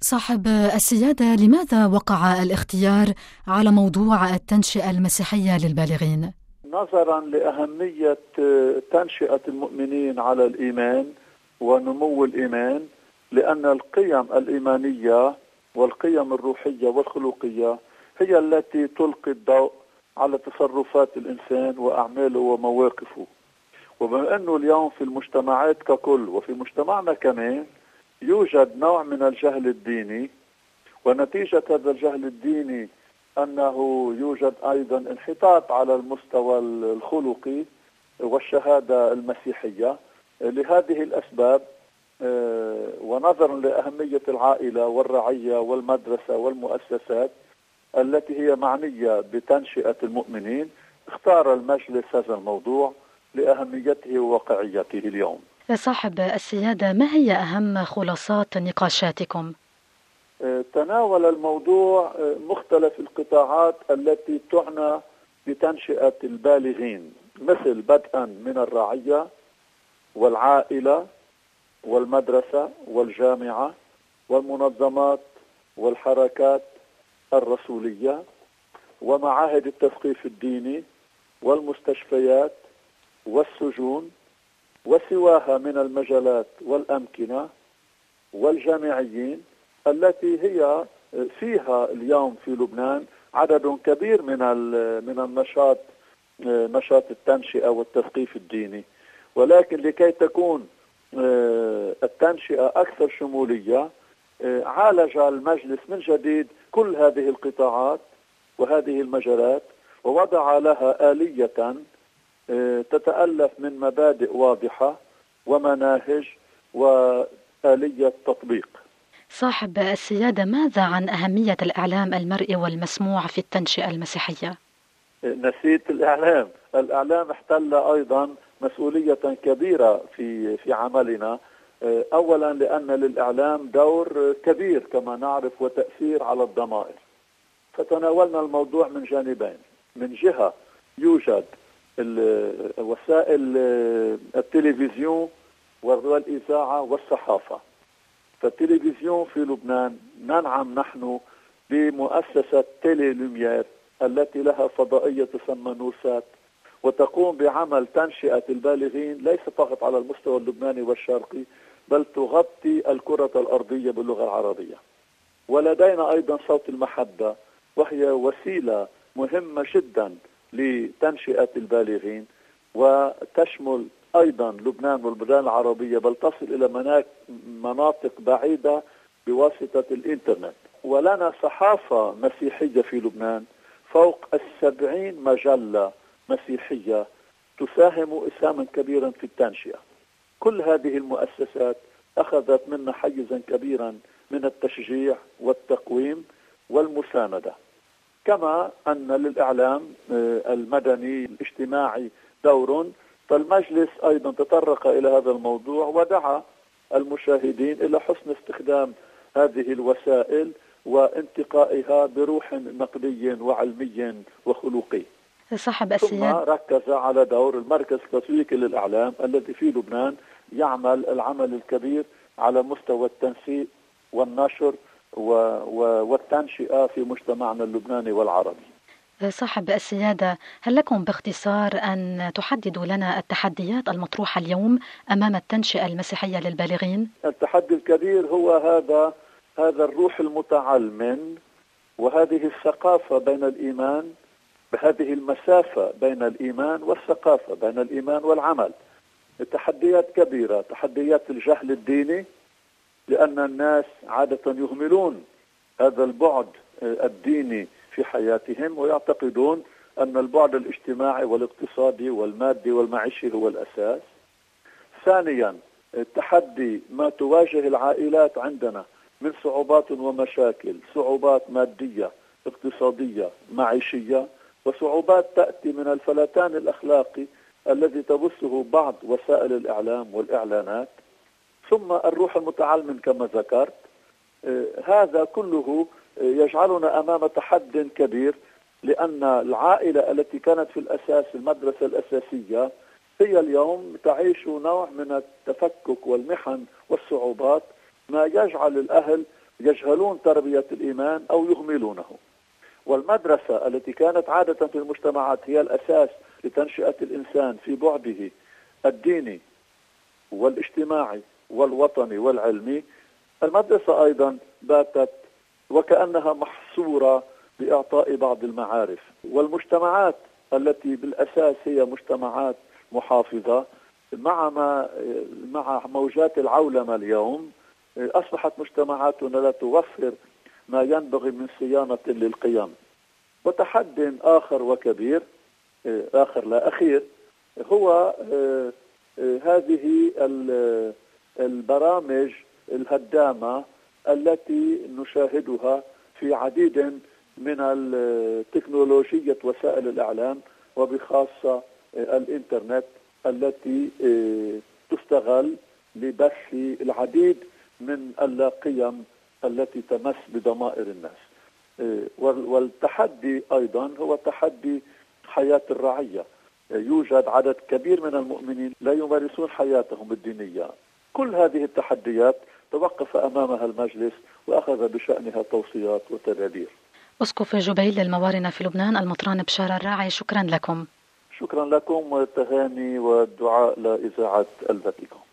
صاحب السيادة، لماذا وقع الاختيار على موضوع التنشئة المسيحية للبالغين؟ نظرا لأهمية تنشئة المؤمنين على الإيمان ونمو الإيمان، لأن القيم الإيمانية والقيم الروحية والخلقية هي التي تلقي الضوء على تصرفات الإنسان وأعماله ومواقفه. وبما أنه اليوم في المجتمعات ككل وفي مجتمعنا كمان يوجد نوع من الجهل الديني، ونتيجة هذا الجهل الديني أنه يوجد أيضا انحطاط على المستوى الخلقي والشهادة المسيحية. لهذه الأسباب ونظرا لأهمية العائلة والرعية والمدرسة والمؤسسات التي هي معنية بتنشئة المؤمنين، اختار المجلس هذا الموضوع لأهميته وواقعيته اليوم. صاحب السيادة، ما هي أهم خلاصات نقاشاتكم؟ تناول الموضوع مختلف القطاعات التي تعنى بتنشئة البالغين، مثل بدءا من الرعية والعائلة والمدرسة والجامعة والمنظمات والحركات الرسولية ومعاهد التثقيف الديني والمستشفيات والسجون وسواها من المجالات والأمكنة والجامعيين التي هي فيها اليوم في لبنان عدد كبير من النشاط، نشاط التنشئة والتثقيف الديني. ولكن لكي تكون التنشئة أكثر شمولية، عالج المجلس من جديد كل هذه القطاعات وهذه المجالات، ووضع لها آلية تتألف من مبادئ واضحة ومناهج وآلية تطبيق. صاحب السيادة، ماذا عن أهمية الإعلام المرئي والمسموع في التنشئة المسيحية؟ نسيت الإعلام. الإعلام احتل أيضا مسؤولية كبيرة في عملنا. أولا لأن للإعلام دور كبير كما نعرف وتأثير على الضمائر، فتناولنا الموضوع من جانبين. من جهة يوجد وسائل التلفزيون والإذاعة والصحافة. فالتلفزيون في لبنان ننعم نحن بمؤسسة تيلي لوميير التي لها فضائية تسمى نورسات، وتقوم بعمل تنشئة البالغين ليس فقط على المستوى اللبناني والشرقي، بل تغطي الكرة الأرضية باللغة العربية. ولدينا أيضا صوت المحبة، وهي وسيلة مهمة جدا لتنشئة البالغين، وتشمل أيضا لبنان والبلدان العربية، بل تصل إلى مناطق بعيدة بواسطة الإنترنت. ولنا صحافة مسيحية في لبنان فوق 70 مجلة مسيحية تساهم إسهاما كبيرا في التنشئة. كل هذه المؤسسات أخذت منا حيزا كبيرا من التشجيع والتقويم والمساندة. كما أن للإعلام المدني الاجتماعي دور، فالمجلس أيضا تطرق إلى هذا الموضوع ودعا المشاهدين إلى حسن استخدام هذه الوسائل وانتقائها بروح نقدي وعلمي وخلقي. صاحب ثم ركز على دور المركز التسويقي للإعلام الذي في لبنان يعمل العمل الكبير على مستوى التنسيق والنشر والتنشئة في مجتمعنا اللبناني والعربي. صاحب السيادة، هل لكم باختصار أن تحددوا لنا التحديات المطروحة اليوم أمام التنشئة المسيحية للبالغين؟ التحدي الكبير هو هذا الروح المتعلم وهذه الثقافة بين الإيمان، بهذه المسافة بين الإيمان والثقافة، بين الإيمان والعمل. التحديات كبيرة، تحديات الجهل الديني، لأن الناس عادة يهملون هذا البعد الديني في حياتهم، ويعتقدون أن البعد الاجتماعي والاقتصادي والمادي والمعيشي هو الأساس. ثانيا التحدي ما تواجه العائلات عندنا من صعوبات ومشاكل، صعوبات مادية اقتصادية معيشية، وصعوبات تأتي من الفلتان الأخلاقي الذي تبثه بعض وسائل الإعلام والإعلانات. ثم الروح المتعلم كما ذكرت. هذا كله يجعلنا أمام تحد كبير، لأن العائلة التي كانت في الأساس المدرسة الأساسية هي اليوم تعيش نوع من التفكك والمحن والصعوبات، ما يجعل الأهل يجهلون تربية الإيمان أو يهملونه. والمدرسة التي كانت عادة في المجتمعات هي الأساس لتنشئة الإنسان في بعده الديني والاجتماعي والوطني والعلمي، المدرسة أيضا باتت وكأنها محصورة بإعطاء بعض المعارف. والمجتمعات التي بالأساس هي مجتمعات محافظة مع موجات العولمة اليوم أصبحت مجتمعاتنا لا توفر ما ينبغي من صيانة للقيم. وتحد آخر وكبير، آخر لا أخير، هو هذه البرامج الهدامة التي نشاهدها في عديد من التكنولوجية وسائل الإعلام، وبخاصة الإنترنت التي تستغل لبث العديد من اللاقيم التي تمس بضمائر الناس. والتحدي أيضا هو تحدي حياة الرعية. يوجد عدد كبير من المؤمنين لا يمارسون حياتهم الدينية. كل هذه التحديات توقف أمامها المجلس وأخذ بشأنها توصيات وتدابير. أسقف جبيل للموارنة في لبنان المطران بشار الراعي، شكرا لكم. شكرا لكم، والتهاني والدعاء لإذاعة الفاتيكان.